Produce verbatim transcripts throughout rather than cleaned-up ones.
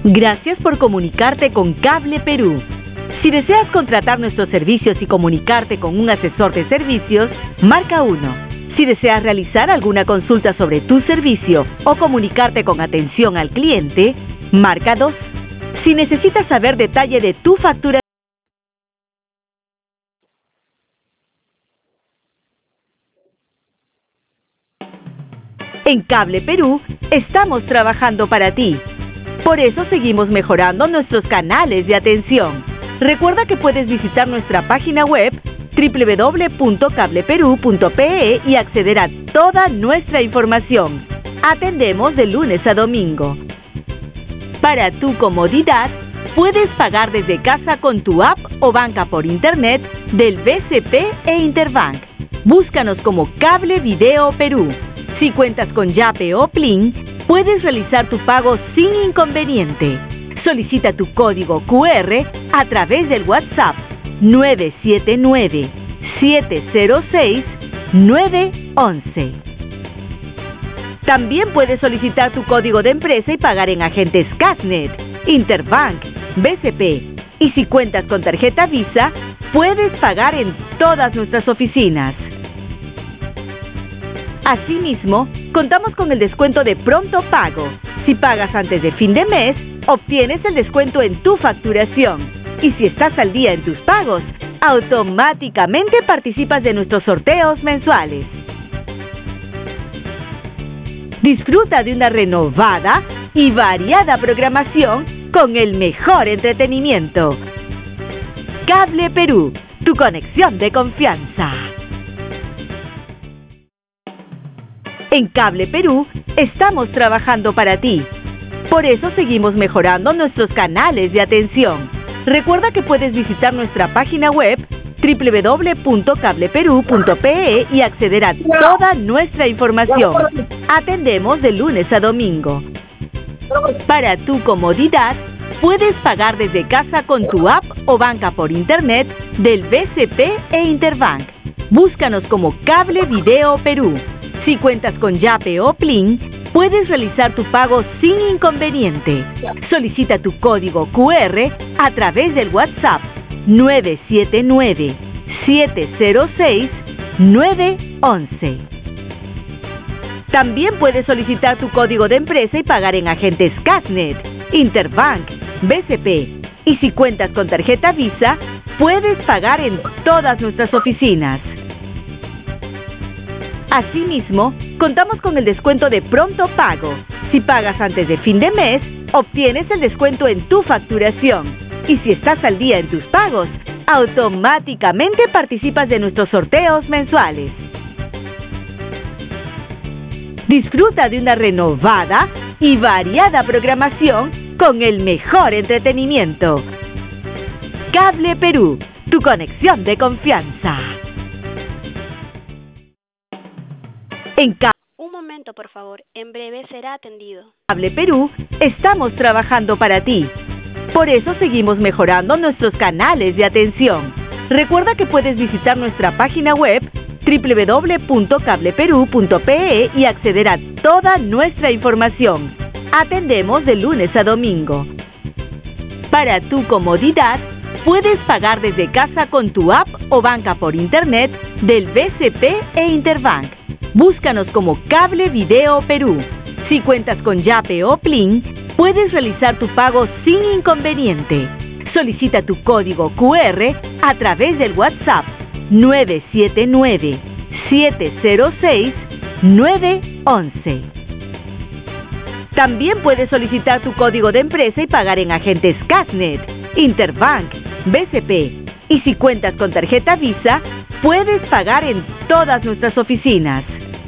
Gracias por comunicarte con Cable Perú. Si deseas contratar nuestros servicios y comunicarte con un asesor de servicios, marca uno. Si deseas realizar alguna consulta sobre tu servicio o comunicarte con atención al cliente, marca dos. Si necesitas saber detalle de tu factura, en Cable Perú estamos trabajando para ti. Por eso seguimos mejorando nuestros canales de atención. Recuerda que puedes visitar nuestra página web doble u doble u doble u punto cable perú punto pe e y acceder a toda nuestra información. Atendemos de lunes a domingo. Para tu comodidad, puedes pagar desde casa con tu app o banca por internet del B C P e Interbank. Búscanos como Cable Video Perú. Si cuentas con Yape o Plin, puedes realizar tu pago sin inconveniente. Solicita tu código cu erre a través del WhatsApp nueve siete nueve, siete cero seis, nueve once. También puedes solicitar tu código de empresa y pagar en agentes Casnet, Interbank, B C P. Y si cuentas con tarjeta Visa, puedes pagar en todas nuestras oficinas. Asimismo, contamos con el descuento de pronto pago. Si pagas antes de fin de mes, obtienes el descuento en tu facturación. Y si estás al día en tus pagos, automáticamente participas de nuestros sorteos mensuales. Disfruta de una renovada y variada programación con el mejor entretenimiento. Cable Perú, tu conexión de confianza. En Cable Perú estamos trabajando para ti. Por eso seguimos mejorando nuestros canales de atención. Recuerda que puedes visitar nuestra página web doble u doble u doble u punto cable perú punto pe e y acceder a toda nuestra información. Atendemos de lunes a domingo. Para tu comodidad, puedes pagar desde casa con tu app o banca por internet del B C P e Interbank. Búscanos como Cable Video Perú. Si cuentas con Yape o Plin, puedes realizar tu pago sin inconveniente. Solicita tu código cu erre a través del WhatsApp nueve siete nueve, siete cero seis, nueve once. También puedes solicitar tu código de empresa y pagar en agentes Casnet, Interbank, B C P. Y si cuentas con tarjeta Visa, puedes pagar en todas nuestras oficinas. Asimismo, contamos con el descuento de pronto pago. Si pagas antes de fin de mes, obtienes el descuento en tu facturación. Y si estás al día en tus pagos, automáticamente participas de nuestros sorteos mensuales. Disfruta de una renovada y variada programación con el mejor entretenimiento. Cable Perú, tu conexión de confianza. En Cable Un momento, por favor. En breve será atendido. Cable Perú estamos trabajando para ti. Por eso seguimos mejorando nuestros canales de atención. Recuerda que puedes visitar nuestra página web doble u doble u doble u punto cable perú punto pe e y acceder a toda nuestra información. Atendemos de lunes a domingo. Para tu comodidad, puedes pagar desde casa con tu app o banca por internet del B C P e Interbank. Búscanos como Cable Video Perú. Si cuentas con Yape o Plin, puedes realizar tu pago sin inconveniente. Solicita tu código cu erre a través del WhatsApp nueve siete nueve, siete cero seis, nueve once. También puedes solicitar tu código de empresa y pagar en agentes Casnet, Interbank, B C P. Y si cuentas con tarjeta Visa, puedes pagar en todas nuestras oficinas.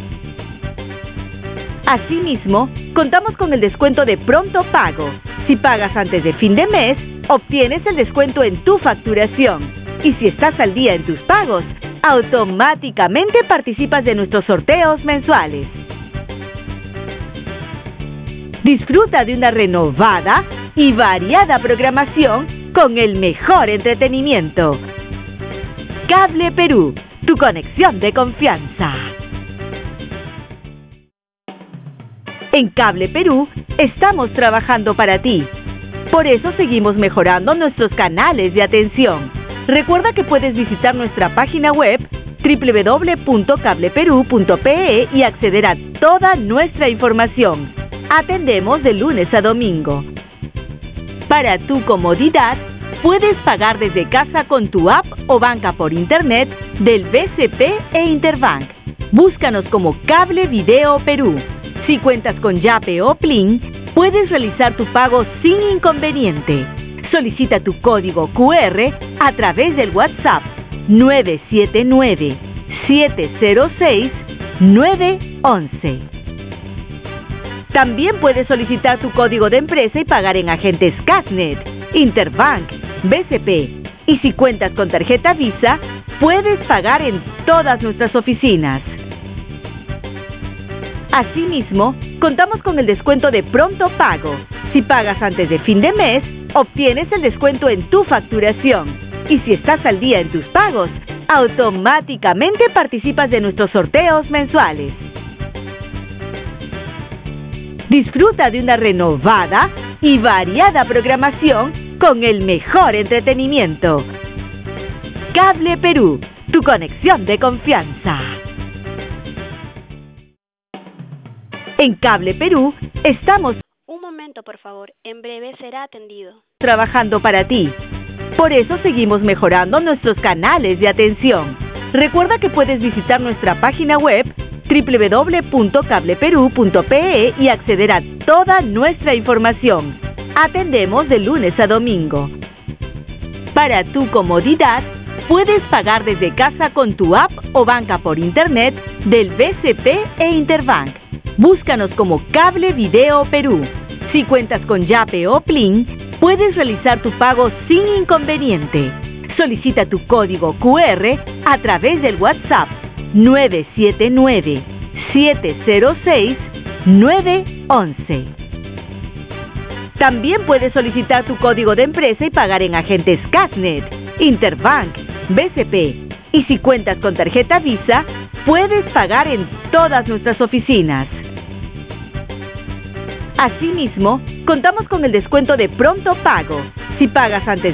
Asimismo, contamos con el descuento de pronto pago. Si pagas antes de fin de mes, obtienes el descuento en tu facturación. Y si estás al día en tus pagos, automáticamente participas de nuestros sorteos mensuales. Disfruta de una renovada y variada programación con el mejor entretenimiento. Cable Perú, tu conexión de confianza. En Cable Perú estamos trabajando para ti. Por eso seguimos mejorando nuestros canales de atención. Recuerda que puedes visitar nuestra página web doble u doble u doble u punto cable perú punto pe e y acceder a toda nuestra información. Atendemos de lunes a domingo. Para tu comodidad, puedes pagar desde casa con tu app o banca por internet del B C P e Interbank. Búscanos como Cable Video Perú. Si cuentas con Yape o Plin, puedes realizar tu pago sin inconveniente. Solicita tu código cu erre a través del WhatsApp nueve siete nueve, siete cero seis, nueve once. También puedes solicitar tu código de empresa y pagar en agentes Casnet, Interbank, B C P. Y si cuentas con tarjeta Visa, puedes pagar en todas nuestras oficinas. Asimismo, contamos con el descuento de pronto pago. Si pagas antes de fin de mes, obtienes el descuento en tu facturación. Y si estás al día en tus pagos, automáticamente participas de nuestros sorteos mensuales. Disfruta de una renovada y variada programación con el mejor entretenimiento. Cable Perú, tu conexión de confianza. En Cable Perú estamos Un momento, por favor. En breve será atendido. trabajando para ti. Por eso seguimos mejorando nuestros canales de atención. Recuerda que puedes visitar nuestra página web doble u doble u doble u punto cable perú punto pe e y acceder a toda nuestra información. Atendemos de lunes a domingo. Para tu comodidad, puedes pagar desde casa con tu app o banca por internet del B C P e Interbank. Búscanos como Cable Video Perú. Si cuentas con Yape o Plin, puedes realizar tu pago sin inconveniente. Solicita tu código cu erre a través del WhatsApp nueve siete nueve, siete cero seis, nueve once. También puedes solicitar tu código de empresa y pagar en agentes Casnet, Interbank, B C P. Y si cuentas con tarjeta Visa, puedes pagar en todas nuestras oficinas. Asimismo, contamos con el descuento de pronto pago. Si pagas antes